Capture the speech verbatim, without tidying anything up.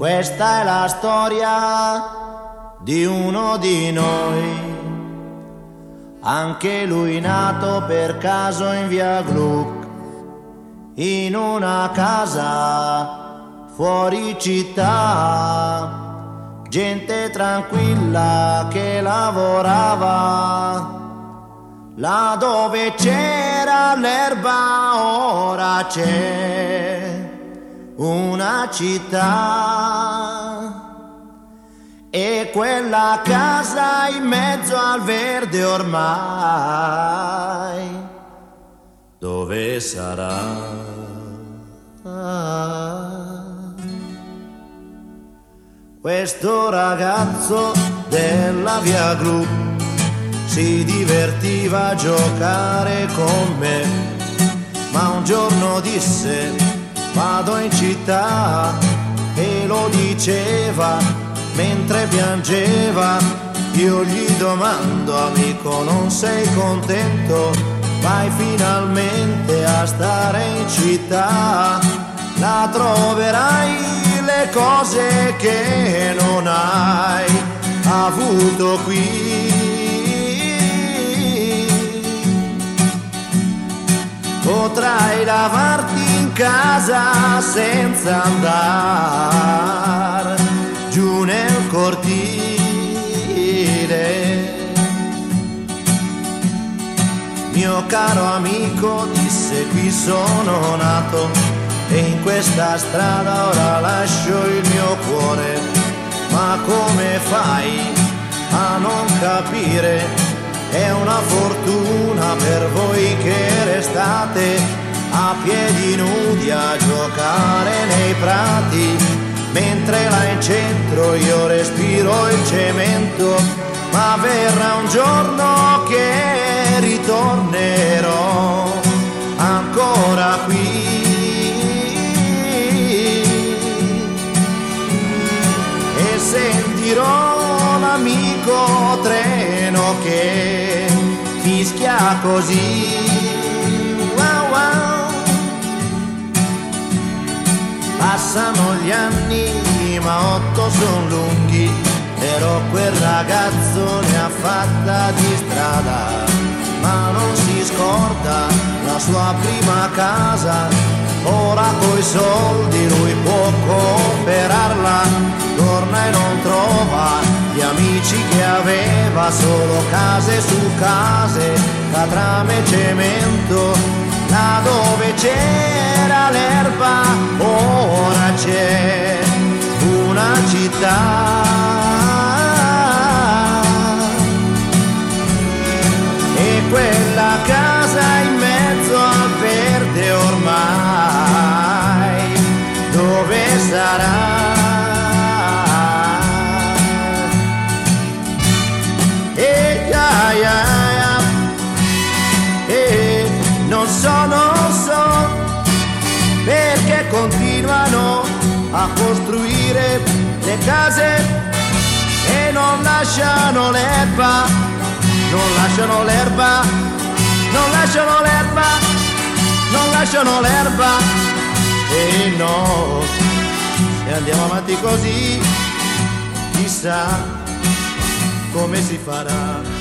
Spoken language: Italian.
Questa è la storia di uno di noi, anche lui nato per caso in via Gluck, in una casa fuori città, gente tranquilla che lavorava. Là dove c'era l'erba ora c'è una città, e quella casa in mezzo al verde ormai dove sarà? Ah. Questo ragazzo della via Gluck si divertiva a giocare con me, ma un giorno disse: vado in città, e lo diceva mentre piangeva. Io gli domando: amico, non sei contento? Vai finalmente a stare in città, là troverai le cose che non hai avuto qui. Potrai lavarti in casa senza andare giù nel cortile. Mio caro amico, disse, qui sono nato e in questa strada ora lascio il mio cuore. Ma come fai a non capire? È una fortuna per voi che restate a piedi nudi a giocare nei prati, mentre là in centro io respiro il cemento. Ma verrà un giorno che ritornerò ancora qui, e sentirò l'amico treno che fischia così. Wow, wow. Passano gli anni ma otto son lunghi, però quel ragazzo ne ha fatta di strada, ma non si scorda la sua prima casa. Ora coi soldi lui può comprarla, torna e non trova gli amici che aveva, solo case su case, catrame e cemento. Là dove c'era l'erba ora c'è una città, e quella casa in mezzo al verde ormai dove sarà? E ya, ya, ya. E non so, non so perché continuano a costruire le case e non lasciano l'erba, non lasciano l'erba, non lasciano l'erba, non lasciano l'erba. E no, se andiamo avanti così, chissà come si farà.